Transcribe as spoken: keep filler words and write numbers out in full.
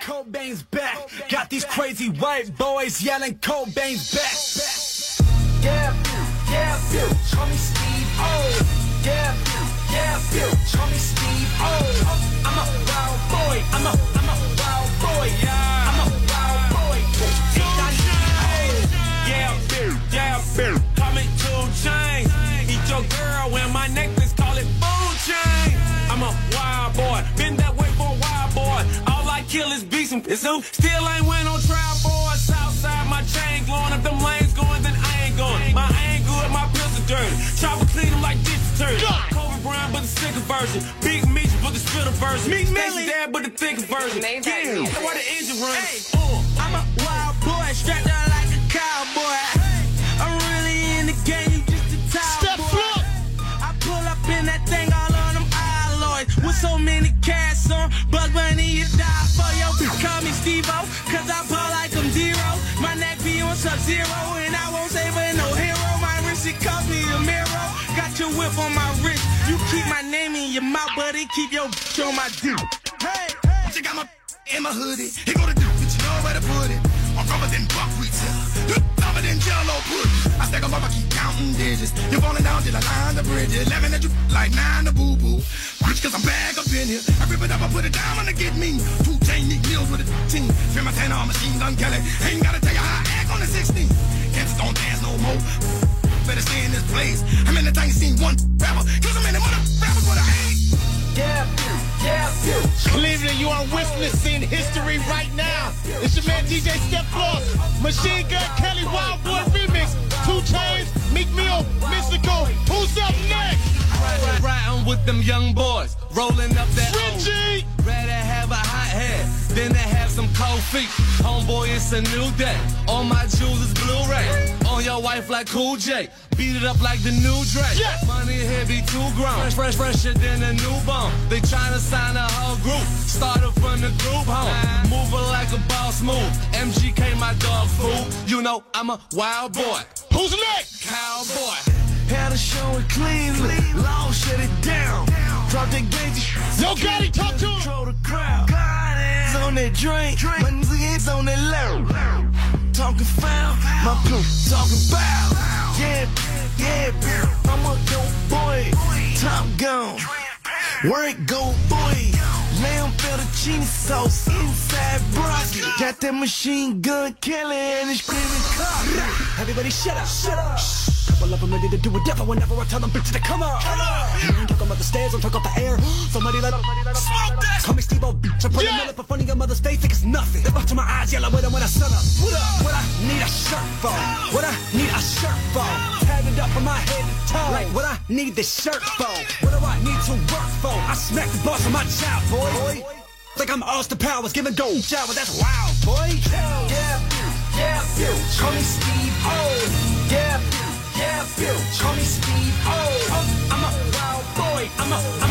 Cobain's back. Got these crazy white boys yelling Cobain's back. Yeah, yeah, call me Steve O. Yeah, yeah, call me Steve O. I'm a wild boy. I'm a, I'm a wild boy. Yeah, I'm a wild boy. Yeah, yeah, call me two Chainz. Eat your girl when my necklace, call it food chain. I'm a wild boy. Been that way for a wild boy. All I kill is beats and still ain't went on trial for us. Southside, my chain glowing. If them lanes going, then I ain't going. My ain't good, my pills are dirty. Chopper clean them like dish detergent. Kobe Bryant, but the sicker version. Big Meech, but the spitter version. Meek Millie, dad, but the thicker version. Yeah, that's why the engine runs. Hey, uh, I'm a wild boy, strapped out like a cowboy. I'm really in the game, you just a top boy. I pull up in that thing all on them alloys. With so many casts on, Bug Bunny, you die for yo. Call me Steve-O, cause I ball like I'm zero. My neck be on Sub-Zero, and I won't save her no hero. My wrist, it cost me a mirror. Got your whip on my wrist. You keep my name in your mouth, but it keep your bitch on my dick. Hey, hey. You got my in my hoodie. He go to do, but you know where to put it. I'm rubber than buckwheat cellar. Tougher than jello pudding. I stack 'em up, I keep counting digits. You're falling down till I line the bridge. Eleven at you like nine to boo boo. Rich cause I'm back up in here. I rip it up, I put it down on the get me. Two chain Nick Mills with a team. Spin my ten on machine gun Kelly. Ain't gotta tell you how I act on the sixteen. Cats don't dance no more. Better stay in this place. I'm in the time you seen one rapper. Cause I'm in the mother rappers with a hate. Yeah, yeah, yeah. Cleveland, you are witnessing history right now. It's your man D J Step Floss, Machine Gun Kelly, Wild Boy Remix, two Chainz, Meek Mill, Mystical. Who's up next? Riding with them young boys, rolling up that Richie. Rather have a hot head than to have some cold feet. Homeboy, it's a new day. All my jewels is Blu-ray. On your wife like Cool J. Beat it up like the new Dre. Yes. Money here be too grown. Fresh, fresh, fresher than a newborn. They tryna sign a whole group. Started from the group home. Moving like a boss move. M G K, my dog food. You know I'm a wild boy. Who's next? Cowboy. Had a show in Cleveland. Law shut it down. Drop that gangster. Yo, Gotti, talk to him. Control the crowd. It's on that drink. My niggas on that loud. Talking foul. My crew talking bout. Yeah, yeah, I'm a dope boy. Top gun. Where it go, boy? Lamb fettuccine sauce inside broccoli. Got that Machine Gun Kelly and it's screaming cock. Everybody shut up, shut up. Couple of them ready to do whatever whenever I tell them bitches to come on. Come on. I ain't talking about the stairs, I'm talking about the air. Somebody let them smoke this. Call me Steve-O, bitch. I put a minute for funny your mother's face, think it's nothing. They buck to my eyes, yellow with them when I sun up. What up? What I need a shirt for? What I need a shirt for? Tatted up from my head to toe. Like what I need this shirt for? What do I need to work for? I smack the boss on my child, boy. Like I'm Austin Powers, giving gold shower, that's wild, boy. Yeah, yeah, call me Steve-O. Yeah, yeah, call me Steve-O. I'm a wild boy, I'm a